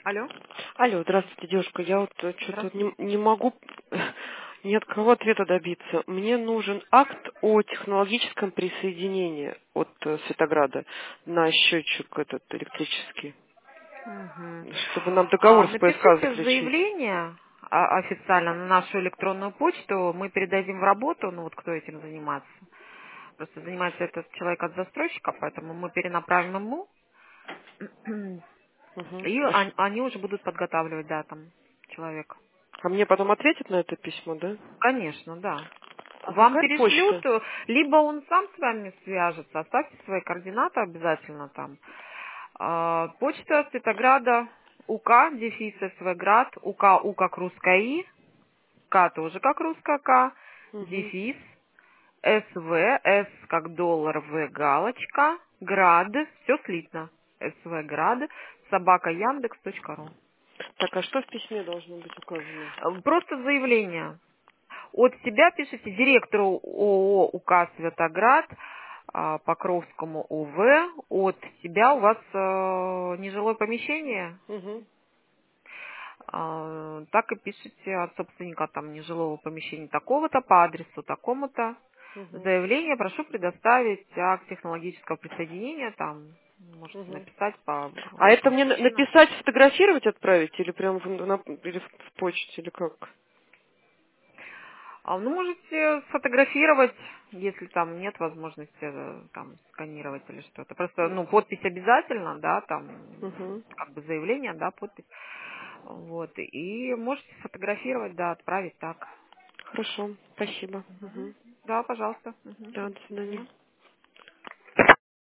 Алло, Алло, здравствуйте, девушка. Я вот что-то здравствуйте. не могу ни от кого ответа добиться. Мне нужен акт о технологическом присоединении от Светограда на счетчик этот электрический, Мгм. чтобы нам договор с ПСК Напишите заключить. заявление официально на нашу электронную почту, мы передадим в работу, ну вот кто этим занимается. Просто занимается этот человек от застройщика, поэтому мы перенаправим ему, Мгм. и они уже будут подготавливать, да, там, человека. А мне потом ответят на это письмо, да? Конечно, да. А Вам какая перешлют, почта? либо он сам с вами свяжется, оставьте свои координаты обязательно там. Почта Светограда, УК, дефис СВГрад, УК, У как русская И, К тоже как русская К, Мгм. дефис, СВ, С как доллар, В галочка, Град, все слитно, СВГрад, собака Яндекс.ру. Так, а что в письме должно быть указано? Просто заявление. От себя пишите директору ООО УК Светоград, Покровскому УВ. От себя у вас нежилое помещение. Мгм. Так и пишите от собственника там нежилого помещения такого-то по адресу такому-то. Мгм. Заявление прошу предоставить акт технологического присоединения. Там можете Мгм. написать по А это вашим мне причинам. написать, сфотографировать, отправить или прям или в почте, или как? Ну, можете сфотографировать, если там нет возможности там сканировать или что-то. Просто, ну, подпись обязательно, да, там, Мгм. как бы заявление, да, подпись. Вот, и можете сфотографировать, да, отправить так. Хорошо, спасибо. Мгм. Мгм. Да, пожалуйста. Мгм. Да, до До свидания. свидания.